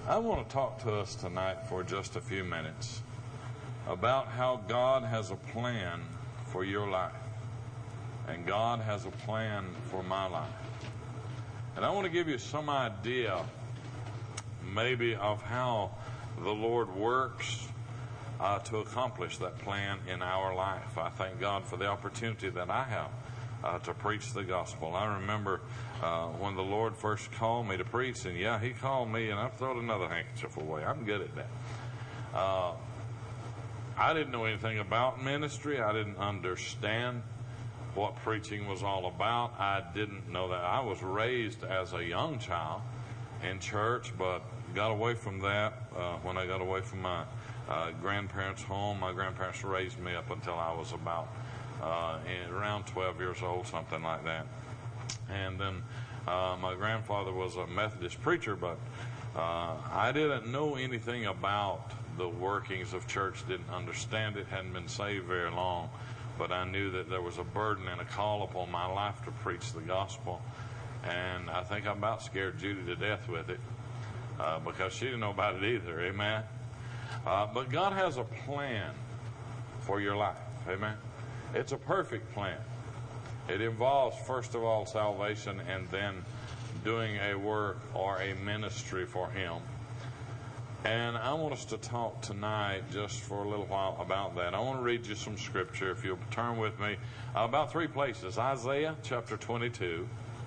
I want to talk to us tonight for just a few minutes about how God has a plan for your life. And God has a plan for my life. And I want to give you some idea maybe of how the Lord works to accomplish that plan in our life. I thank God for the opportunity that I have to preach the gospel. I remember when the Lord first called me to preach, and He called me, and I've thrown another handkerchief away. I'm good at that. I didn't know anything about ministry. I didn't understand what preaching was all about. I didn't know that. I was raised as a young child in church, but got away from that when I got away from my grandparents' home. My grandparents raised me up until I was about around 12 years old, something like that. And then my grandfather was a Methodist preacher, but I didn't know anything about the workings of church, didn't understand it, hadn't been saved very long, but I knew that there was a burden and a call upon my life to preach the gospel. And I think I about scared Judy to death with it because she didn't know about it either. Amen. But God has a plan for your life. Amen. It's a perfect plan. It involves, first of all, salvation and then doing a work or a ministry for Him. And I want us to talk tonight just for a little while about that. I want to read you some scripture, if you'll turn with me, about three places. Isaiah chapter 22.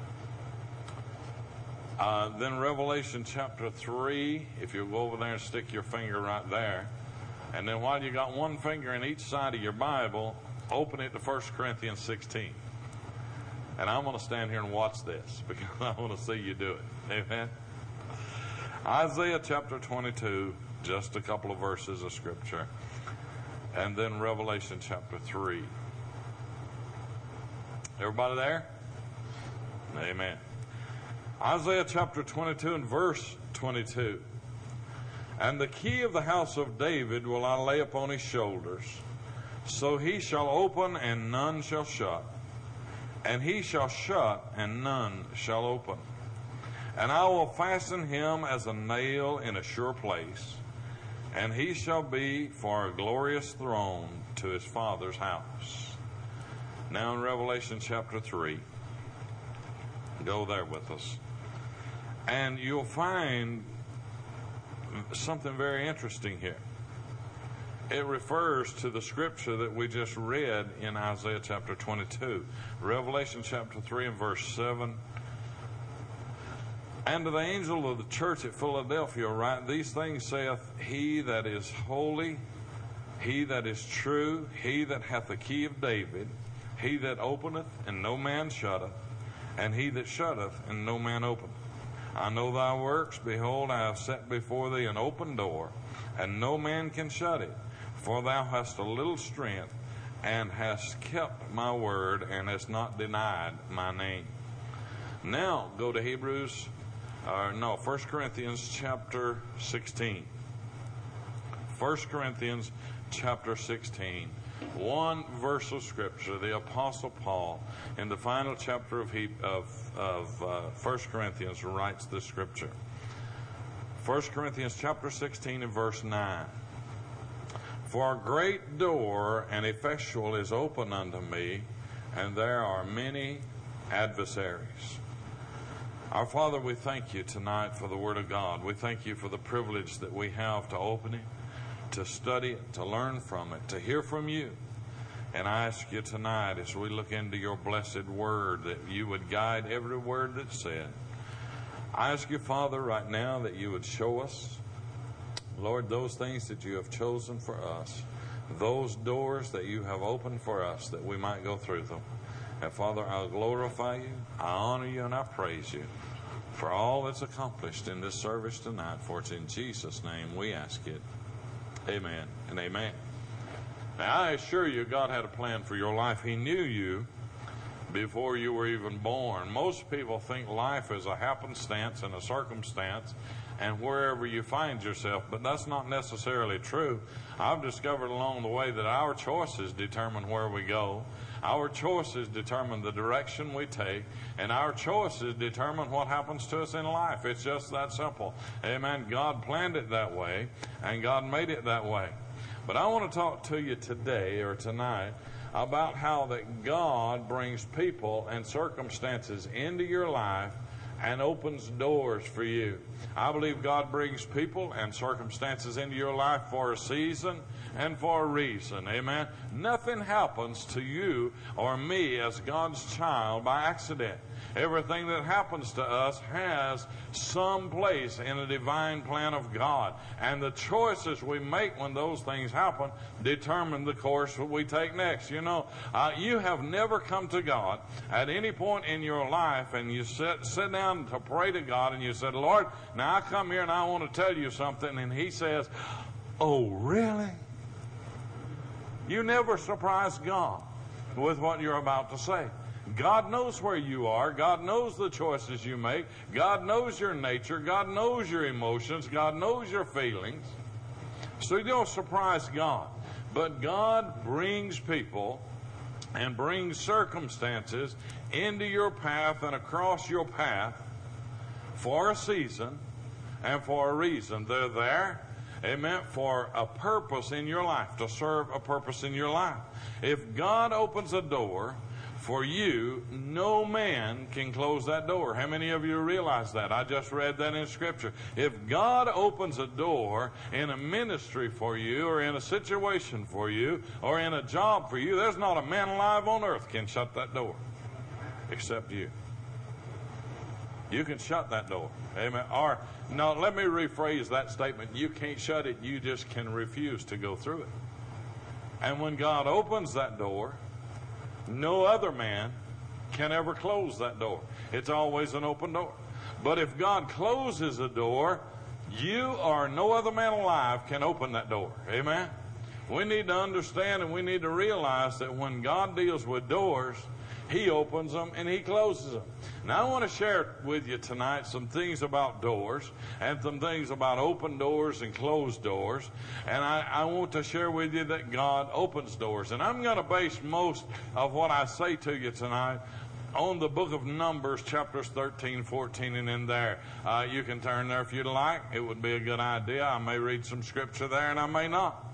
Then Revelation chapter 3, if you'll go over there and stick your finger right there. And then while you got one finger in each side of your Bible, open it to 1 Corinthians 16. And I'm going to stand here and watch this because I want to see you do it. Amen. Isaiah chapter 22, just a couple of verses of scripture. And then Revelation chapter 3. Everybody there? Amen. Isaiah chapter 22 and verse 22. And the key of the house of David will I lay upon his shoulders. So he shall open and none shall shut. And he shall shut and none shall open. And I will fasten him as a nail in a sure place. And he shall be for a glorious throne to his father's house. Now in Revelation chapter 3. Go there with us. And you'll find something very interesting here. It refers to the scripture that we just read in Isaiah chapter 22. Revelation chapter 3 and verse 7. And to the angel of the church at Philadelphia write, These things saith he that is holy, he that is true, he that hath the key of David, he that openeth and no man shutteth, and he that shutteth and no man openeth. I know thy works, behold, I have set before thee an open door, and no man can shut it. For thou hast a little strength, and hast kept my word, and hast not denied my name. Now go to 1 Corinthians chapter 16. 1 Corinthians chapter 16. One verse of scripture. The Apostle Paul, in the final chapter of 1 Corinthians, writes this scripture. 1 Corinthians chapter 16 and verse 9. For a great door and effectual is open unto me, and there are many adversaries. Our Father, we thank you tonight for the Word of God. We thank you for the privilege that we have to open it, to study it, to learn from it, to hear from you. And I ask you tonight, as we look into your blessed Word, that you would guide every word that's said. I ask you, Father, right now that you would show us, Lord, those things that you have chosen for us, those doors that you have opened for us, that we might go through them. And Father, I'll glorify you, I honor you, and I praise you for all that's accomplished in this service tonight. For it's in Jesus' name we ask it. Amen and amen. Now, I assure you, God had a plan for your life. He knew you before you were even born. Most people think life is a happenstance and a circumstance and wherever you find yourself, but that's not necessarily true. I've discovered along the way that our choices determine where we go. Our choices determine the direction we take, and our choices determine what happens to us in life. It's just that simple. Amen. God planned it that way, and God made it that way. But I want to talk to you today or tonight about how that God brings people and circumstances into your life and opens doors for you. I believe God brings people and circumstances into your life for a season and for a reason. Amen. Nothing happens to you or me as God's child by accident. Everything that happens to us has some place in a divine plan of God. And the choices we make when those things happen determine the course that we take next. You know, you have never come to God at any point in your life and you sit down to pray to God and you said, Lord, now I come here and I want to tell you something. And He says, oh, really? You never surprise God with what you're about to say. God knows where you are. God knows the choices you make. God knows your nature. God knows your emotions. God knows your feelings. So you don't surprise God. But God brings people and brings circumstances into your path and across your path for a season and for a reason. They're there, amen, for a purpose in your life, to serve a purpose in your life. If God opens a door for you, no man can close that door. How many of you realize that? I just read that in Scripture. If God opens a door in a ministry for you, or in a situation for you, or in a job for you, there's not a man alive on earth can shut that door except you. You can shut that door. Amen. Or, no, let me rephrase that statement. You can't shut it. You just can refuse to go through it. And when God opens that door, no other man can ever close that door. It's always an open door. But if God closes a door, you or no other man alive can open that door. Amen? We need to understand and we need to realize that when God deals with doors, He opens them and He closes them. Now I want to share with you tonight some things about doors and some things about open doors and closed doors. And I want to share with you that God opens doors. And I'm going to base most of what I say to you tonight on the book of Numbers, chapters 13, 14, and in there. You can turn there if you'd like. It would be a good idea. I may read some scripture there and I may not.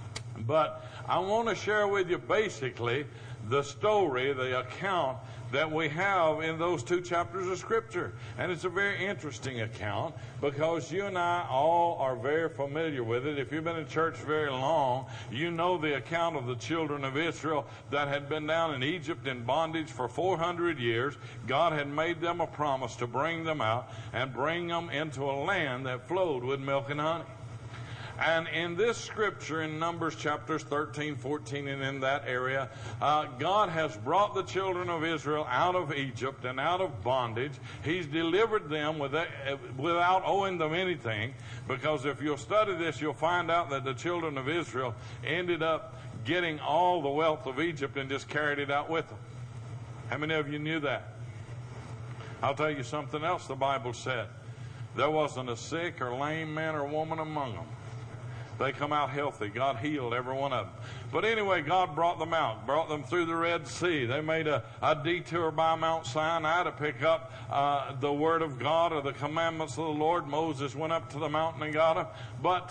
But I want to share with you basically the story, the account that we have in those two chapters of Scripture. And it's a very interesting account because you and I all are very familiar with it. If you've been in church very long, you know the account of the children of Israel that had been down in Egypt in bondage for 400 years. God had made them a promise to bring them out and bring them into a land that flowed with milk and honey. And in this scripture in Numbers chapters 13, 14, and in that area, God has brought the children of Israel out of Egypt and out of bondage. He's delivered them without owing them anything, because if you'll study this, you'll find out that the children of Israel ended up getting all the wealth of Egypt and just carried it out with them. How many of you knew that? I'll tell you something else the Bible said. There wasn't a sick or lame man or woman among them. They come out healthy. God healed every one of them. But anyway, God brought them out, brought them through the Red Sea. They made a detour by Mount Sinai to pick up the Word of God or the commandments of the Lord. Moses went up to the mountain and got them. But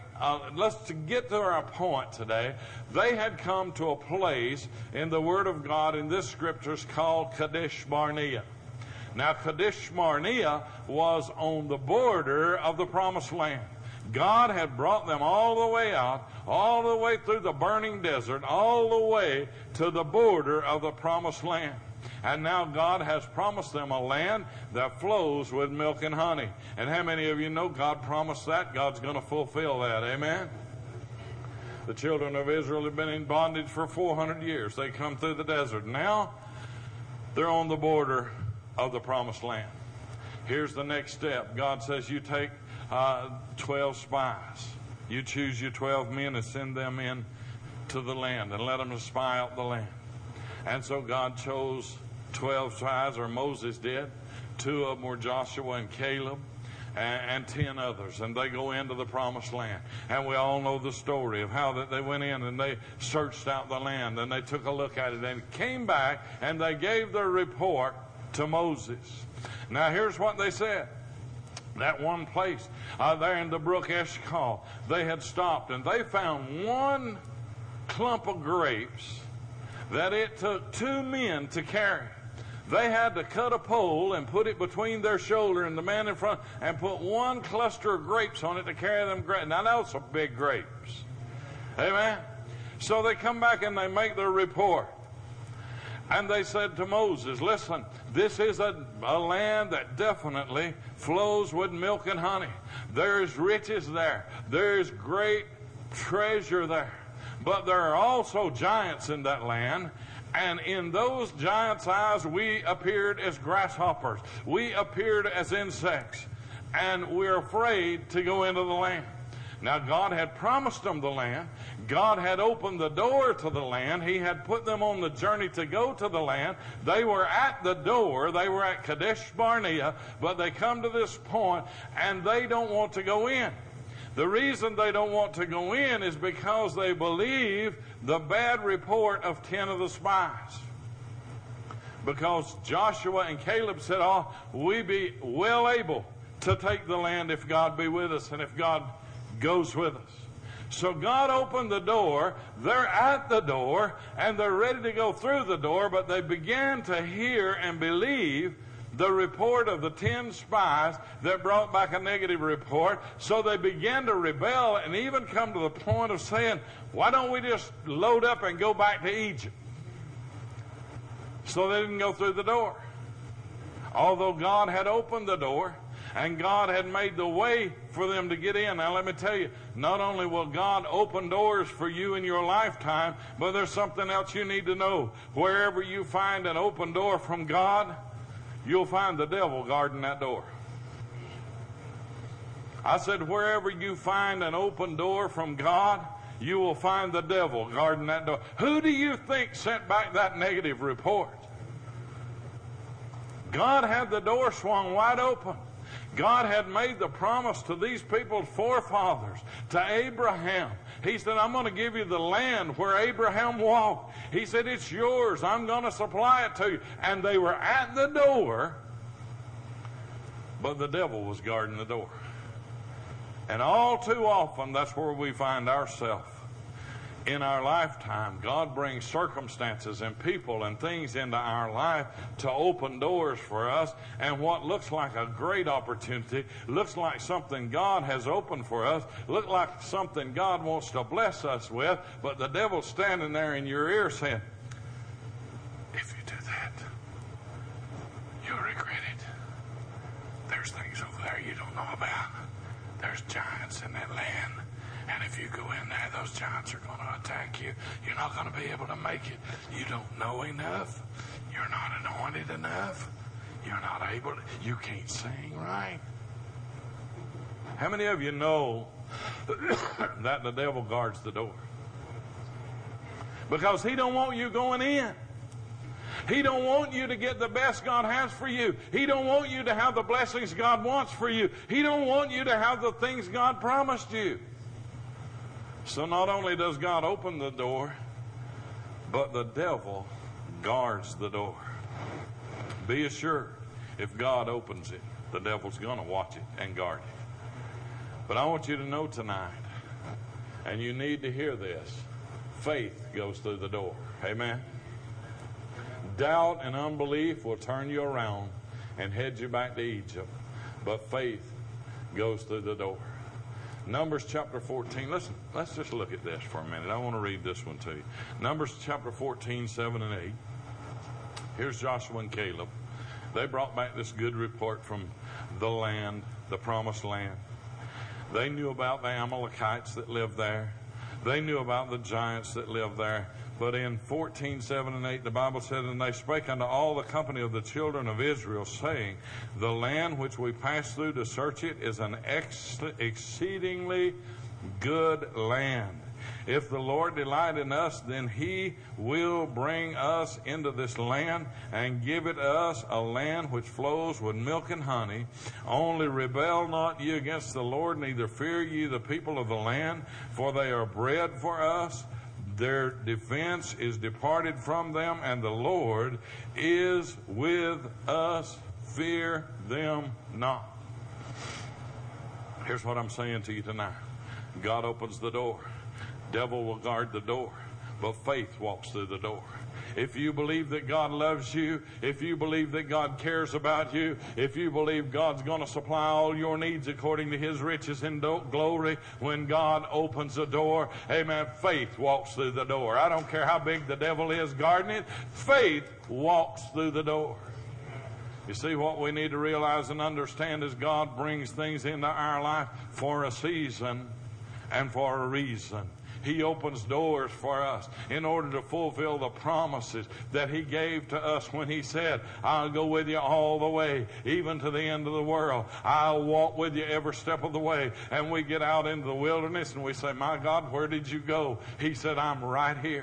to get to our point today, they had come to a place in the Word of God in this scripture called Kadesh Barnea. Now, Kadesh Barnea was on the border of the Promised Land. God had brought them all the way out, all the way through the burning desert, all the way to the border of the Promised Land. And now God has promised them a land that flows with milk and honey. And how many of you know God promised that? God's going to fulfill that. Amen? The children of Israel have been in bondage for 400 years. They come through the desert. Now they're on the border of the Promised Land. Here's the next step. God says you take 12 spies. You choose your 12 men and send them in to the land and let them spy out the land. And so God chose 12 spies, or Moses did. 2 of them were Joshua and Caleb. and 10 others, and they go into the promised land. And we all know the story of how that they went in and they searched out the land, and they took a look at it and came back and they gave their report to Moses. Now here's what they said. That one place there in the brook Eshcol, they had stopped and they found one clump of grapes that it took 2 men to carry. They had to cut a pole and put it between their shoulder and the man in front and put one cluster of grapes on it to carry them grapes. Now, those are big grapes. Amen? So they come back and they make their report. And they said to Moses, listen, this is a land that definitely flows with milk and honey. There's riches there. There's great treasure there. But there are also giants in that land. And in those giants' eyes, we appeared as grasshoppers. We appeared as insects. And we're afraid to go into the land. Now, God had promised them the land. God had opened the door to the land. He had put them on the journey to go to the land. They were at the door. They were at Kadesh Barnea. But they come to this point, and they don't want to go in. The reason they don't want to go in is because they believe the bad report of 10 of the spies. Because Joshua and Caleb said, oh, we be well able to take the land if God be with us and if God goes with us. So God opened the door. They're at the door and they're ready to go through the door, but they began to hear and believe the report of the 10 spies that brought back a negative report. So they began to rebel and even come to the point of saying, why don't we just load up and go back to Egypt? So they didn't go through the door. Although God had opened the door and God had made the way for them to get in. Now let me tell you, not only will God open doors for you in your lifetime, but there's something else you need to know. Wherever you find an open door from God, you'll find the devil guarding that door. I said, wherever you find an open door from God, you will find the devil guarding that door. Who do you think sent back that negative report? God had the door swung wide open. God had made the promise to these people's forefathers, to Abraham. He said, I'm going to give you the land where Abraham walked. He said, it's yours. I'm going to supply it to you. And they were at the door, but the devil was guarding the door. And all too often, that's where we find ourselves. In our lifetime, God brings circumstances and people and things into our life to open doors for us. And what looks like a great opportunity, looks like something God has opened for us, looks like something God wants to bless us with, but the devil's standing there in your ear saying, if you do that, you'll regret it. There's things over there you don't know about. There's giants in that land. And if you go in there, those giants are going to attack you. You're not going to be able to make it. You don't know enough. You're not anointed enough. You're not able to. You can't sing right. How many of you know that the devil guards the door? Because he don't want you going in. He don't want you to get the best God has for you. He don't want you to have the blessings God wants for you. He don't want you to have the things God promised you. So not only does God open the door, but the devil guards the door. Be assured, if God opens it, the devil's going to watch it and guard it. But I want you to know tonight, and you need to hear this, faith goes through the door. Amen? Doubt and unbelief will turn you around and head you back to Egypt. But faith goes through the door. Numbers chapter 14. Listen, let's just look at this for a minute. I want to read this one to you. Numbers chapter 14, 7 and 8. Here's Joshua and Caleb. They brought back this good report from the land, the promised land. They knew about the Amalekites that lived there. They knew about the giants that lived there. But in 14, 7 and 8, the Bible said, and they spake unto all the company of the children of Israel, saying, the land which we passed through to search it is an exceedingly good land. If the Lord delight in us, then He will bring us into this land and give it us a land which flows with milk and honey. Only rebel not ye against the Lord, neither fear ye the people of the land, for they are bread for us. Their defense is departed from them, and the Lord is with us. Fear them not. Here's what I'm saying to you tonight. God opens the door. Devil will guard the door, but faith walks through the door. If you believe that God loves you, if you believe that God cares about you, if you believe God's going to supply all your needs according to His riches in glory, when God opens the door, amen, faith walks through the door. I don't care how big the devil is guarding it, faith walks through the door. You see, what we need to realize and understand is God brings things into our life for a season and for a reason. He opens doors for us in order to fulfill the promises that He gave to us when He said, I'll go with you all the way, even to the end of the world. I'll walk with you every step of the way. And we get out into the wilderness and we say, my God, where did you go? He said, I'm right here.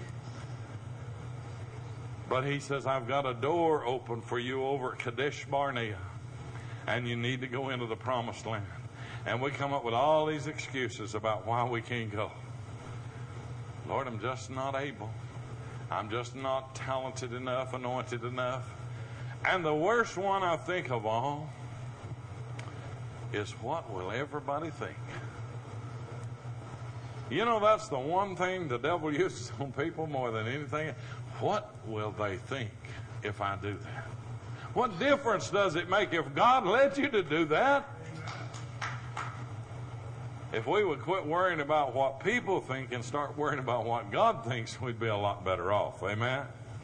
But He says, I've got a door open for you over at Kadesh Barnea, and you need to go into the promised land. And we come up with all these excuses about why we can't go. Lord, I'm just not able. I'm just not talented enough, anointed enough. And the worst one I think of all is, what will everybody think? You know, that's the one thing the devil uses on people more than anything. What will they think if I do that? What difference does it make if God led you to do that? If we would quit worrying about what people think and start worrying about what God thinks, we'd be a lot better off. Amen?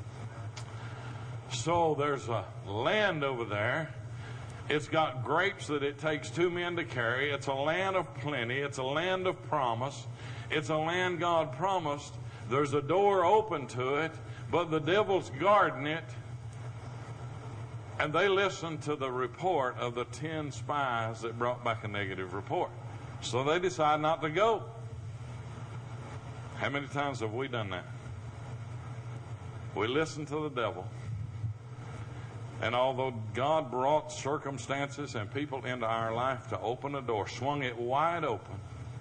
So there's a land over there. It's got grapes that it takes 2 men to carry. It's a land of plenty. It's a land of promise. It's a land God promised. There's a door open to it, but the devil's guarding it. And they listened to the report of the 10 spies that brought back a negative report. So they decide not to go. How many times have we done that? We listen to the devil. And although God brought circumstances and people into our life to open a door, swung it wide open,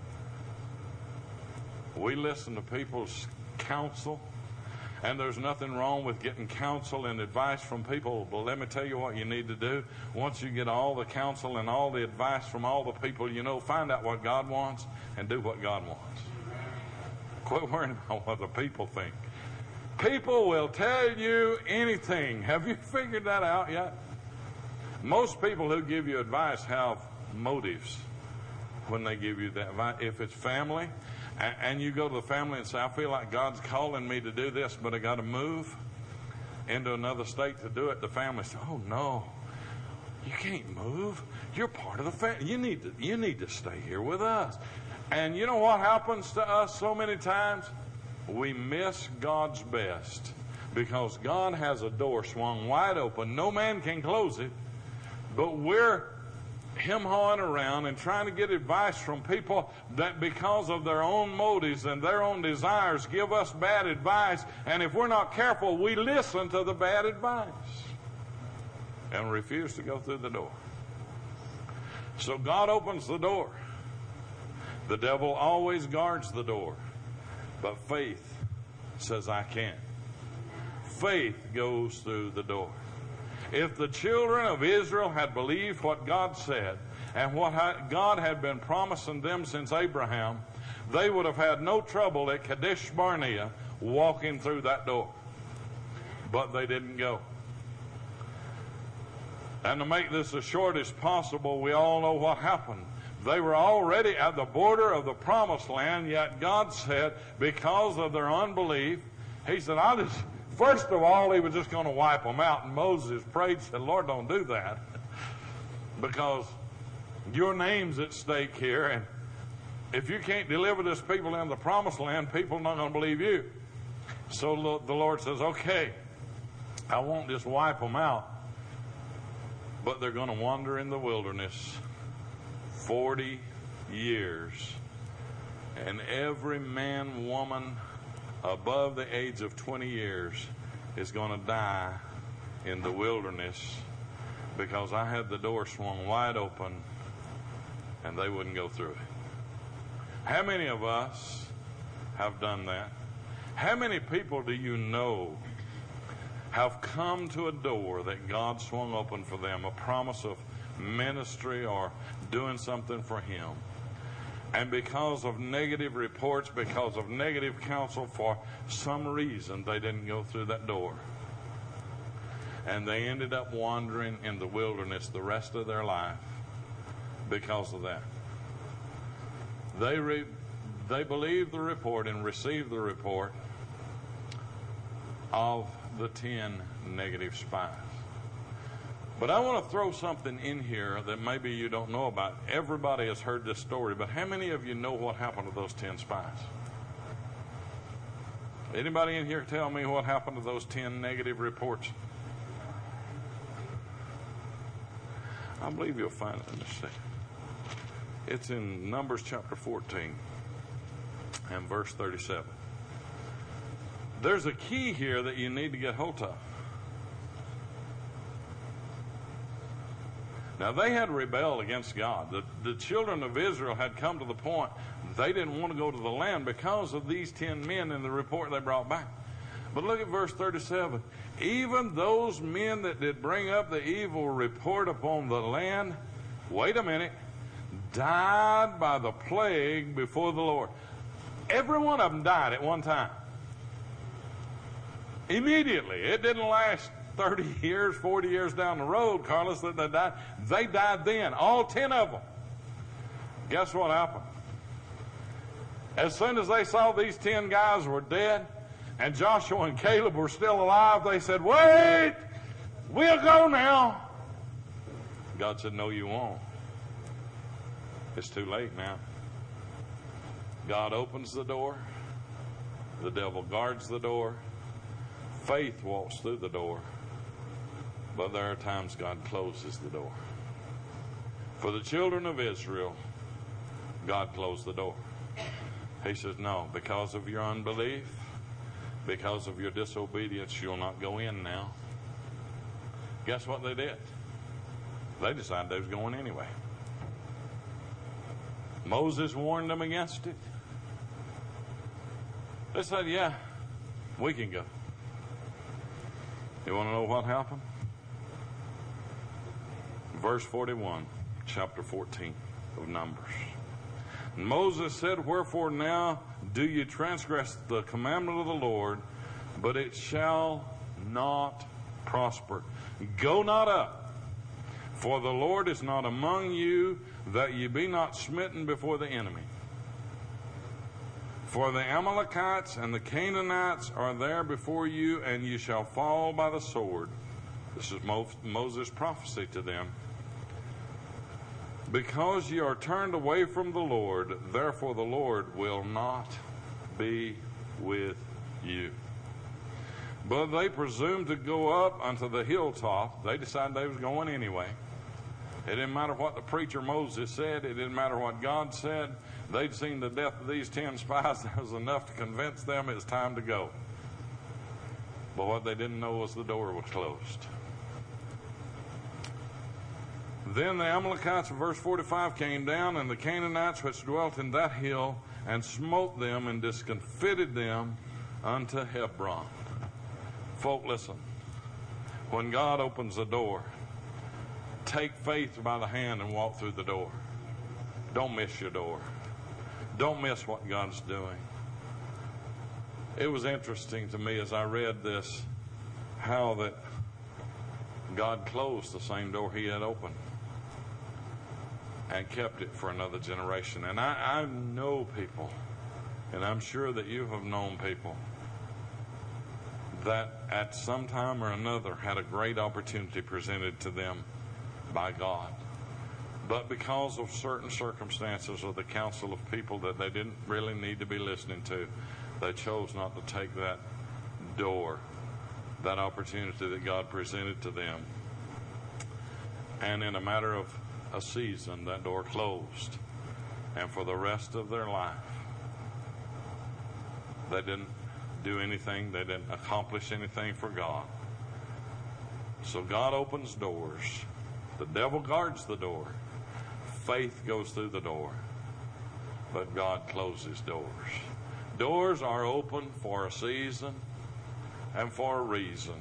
we listen to people's counsel. And there's nothing wrong with getting counsel and advice from people. But let me tell you what you need to do. Once you get all the counsel and all the advice from all the people you know, find out what God wants and do what God wants. Quit worrying about what the people think. People will tell you anything. Have you figured that out yet? Most people who give you advice have motives when they give you that advice. If it's family, and you go to the family and say, I feel like God's calling me to do this, but I got to move into another state to do it. The family says, oh no, you can't move. You're part of the family. You need to stay here with us. And you know what happens to us so many times? We miss God's best because God has a door swung wide open. No man can close it, but we're hem-hawing around and trying to get advice from people that, because of their own motives and their own desires, give us bad advice. And if we're not careful, we listen to the bad advice and refuse to go through the door. So God opens the door. The devil always guards the door, but faith says, I can't. Faith goes through the door. If the children of Israel had believed what God said and what God had been promising them since Abraham, they would have had no trouble at Kadesh Barnea walking through that door. But they didn't go. And to make this as short as possible, we all know what happened. They were already at the border of the promised land, yet God said, because of their unbelief, He said, first of all, He was just going to wipe them out. And Moses prayed, said, Lord, don't do that. Because your name's at stake here. And if you can't deliver this people in the promised land, people are not going to believe you. So the Lord says, okay, I won't just wipe them out, but they're going to wander in the wilderness 40 years And every man, woman above the age of 20 years is going to die in the wilderness because I had the door swung wide open and they wouldn't go through it. How many of us have done that? How many people do you know have come to a door that God swung open for them, a promise of ministry or doing something for Him, and because of negative reports, because of negative counsel, for some reason they didn't go through that door, and they ended up wandering in the wilderness the rest of their life because of that? They believed the report and received the report of the 10 negative spies. But I want to throw something in here that maybe you don't know about. Everybody has heard this story, but how many of you know what happened to those 10 spies? Anybody in here tell me what happened to those 10 negative reports? I believe you'll find it in a second. It's in Numbers chapter 14 and verse 37. There's a key here that you need to get hold of. Now, they had rebelled against God. The children of Israel had come to the point they didn't want to go to the land because of these 10 men in the report they brought back. But look at verse 37. Even those men that did bring up the evil report upon the land, wait a minute, died by the plague before the Lord. Every one of them died at one time. Immediately. It didn't last 30 years, 40 years down the road, Carlos, that they died. They died then, all 10 of them. Guess what happened? As soon as they saw these 10 guys were dead and Joshua and Caleb were still alive, they said, wait, we'll go now. God said, no, you won't. It's too late now. God opens the door. The devil guards the door. Faith walks through the door. But there are times God closes the door. For the children of Israel, God closed the door. He says, no, because of your unbelief, because of your disobedience, you'll not go in now. Guess what they did? They decided they was going anyway. Moses warned them against it. They said, yeah, we can go. You want to know what happened? Verse 41, chapter 14 of Numbers. And Moses said, wherefore now do you transgress the commandment of the Lord, but it shall not prosper. Go not up, for the Lord is not among you, that ye be not smitten before the enemy. For the Amalekites and the Canaanites are there before you, and you shall fall by the sword. This is Moses' prophecy to them. Because ye are turned away from the Lord, therefore the Lord will not be with you. But they presumed to go up unto the hilltop. They decided they was going anyway. It didn't matter what the preacher Moses said. It didn't matter what God said. They'd seen the death of these 10 spies. That was enough to convince them it's time to go. But what they didn't know was the door was closed. Then the Amalekites, in verse 45, came down, and the Canaanites which dwelt in that hill, and smote them and discomfited them unto Hebron. Folk, listen. When God opens the door, take faith by the hand and walk through the door. Don't miss your door. Don't miss what God's doing. It was interesting to me as I read this, how that God closed the same door He had opened and kept it for another generation. And I know people, and I'm sure that you have known people, that at some time or another had a great opportunity presented to them by God. But because of certain circumstances or the counsel of people that they didn't really need to be listening to, they chose not to take that door, that opportunity that God presented to them. And in a matter of a season, that door closed. And for the rest of their life, They didn't do anything. They didn't accomplish anything for God. So God opens doors. The devil guards the door. Faith goes through the door. But God closes doors. Doors are open for a season and for a reason.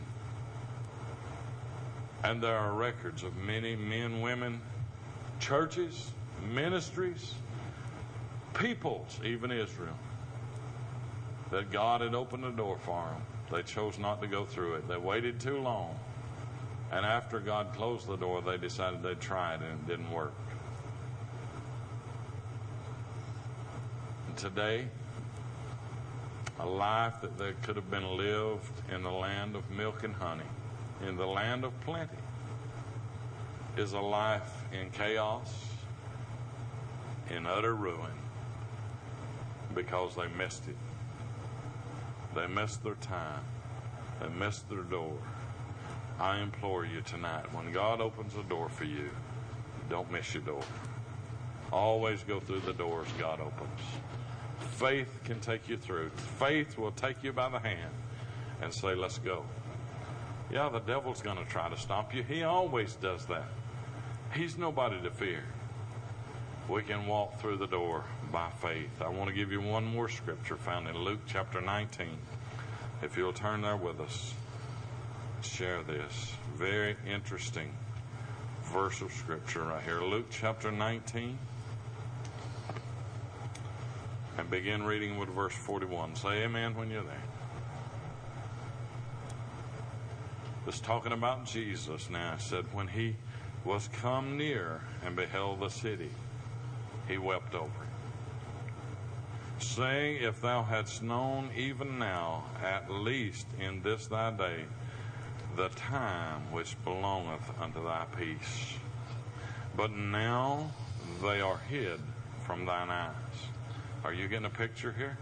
And there are records of many men, women, churches, ministries, peoples, even Israel, that God had opened the door for them. They chose not to go through it. They waited too long. And after God closed the door, they decided they'd try it, and it didn't work. And today, a life that they could have been lived in the land of milk and honey, in the land of plenty, is a life in chaos, in utter ruin, because they missed it. They missed their time. They missed their door. I implore you tonight, when God opens a door for you, don't miss your door. Always go through the doors God opens. Faith can take you through. Faith will take you by the hand and say, let's go. Yeah, the devil's going to try to stop you. He always does that. He's nobody to fear. We can walk through the door by faith. I want to give you one more scripture found in Luke chapter 19. If you'll turn there with us, share this very interesting verse of scripture right here. Luke chapter 19. And begin reading with verse 41. Say amen when you're there. It's talking about Jesus now. It said, when he was come near and beheld the city, he wept over it, saying, if thou hadst known even now, at least in this thy day, the time which belongeth unto thy peace. But now they are hid from thine eyes. Are you getting a picture here?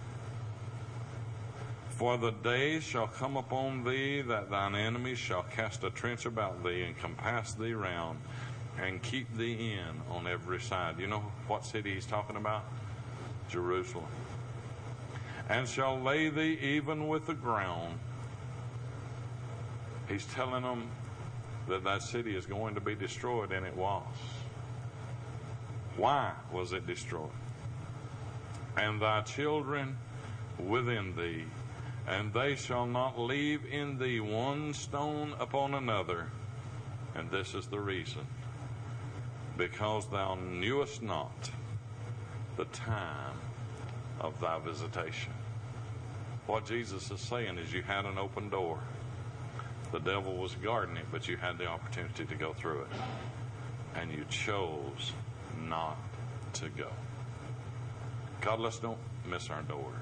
For the days shall come upon thee that thine enemies shall cast a trench about thee and compass thee round and keep thee in on every side. You know what city he's talking about? Jerusalem. And shall lay thee even with the ground. He's telling them that that city is going to be destroyed, and it was. Why was it destroyed? And thy children within thee, and they shall not leave in thee one stone upon another. And this is the reason. Because thou knewest not the time of thy visitation. What Jesus is saying is you had an open door. The devil was guarding it, but you had the opportunity to go through it. And you chose not to go. God, let's don't miss our doors.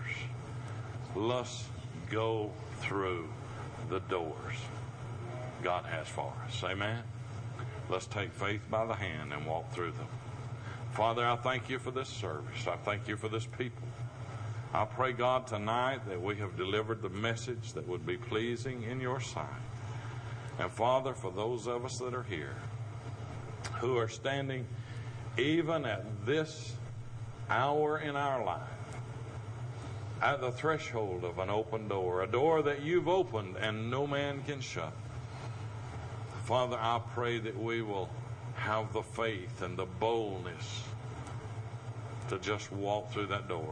Let's go through the doors God has for us. Amen? Let's take faith by the hand and walk through them. Father, I thank you for this service. I thank you for this people. I pray, God, tonight that we have delivered the message that would be pleasing in your sight. And Father, for those of us that are here, who are standing even at this hour in our life, at the threshold of an open door, a door that you've opened and no man can shut. Father, I pray that we will have the faith and the boldness to just walk through that door.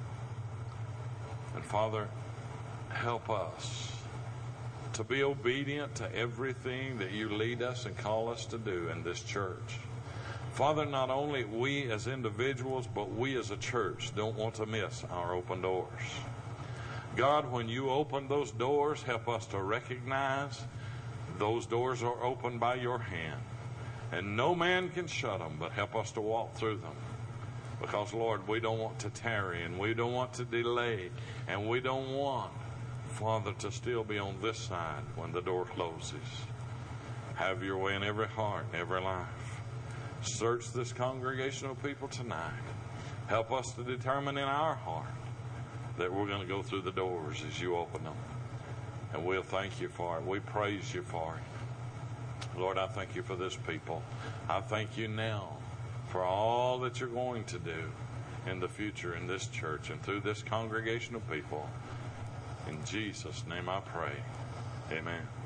And Father, help us to be obedient to everything that you lead us and call us to do in this church. Father, not only we as individuals, but we as a church don't want to miss our open doors. God, when you open those doors, help us to recognize those doors are opened by your hand. And no man can shut them, but help us to walk through them. Because, Lord, we don't want to tarry, and we don't want to delay, and we don't want, Father, to still be on this side when the door closes. Have your way in every heart, in every life. Search this congregation of people tonight. Help us to determine in our heart that we're going to go through the doors as you open them. And we'll thank you for it. We praise you for it. Lord, I thank you for this people. I thank you now for all that you're going to do in the future in this church and through this congregation of people. In Jesus' name I pray. Amen.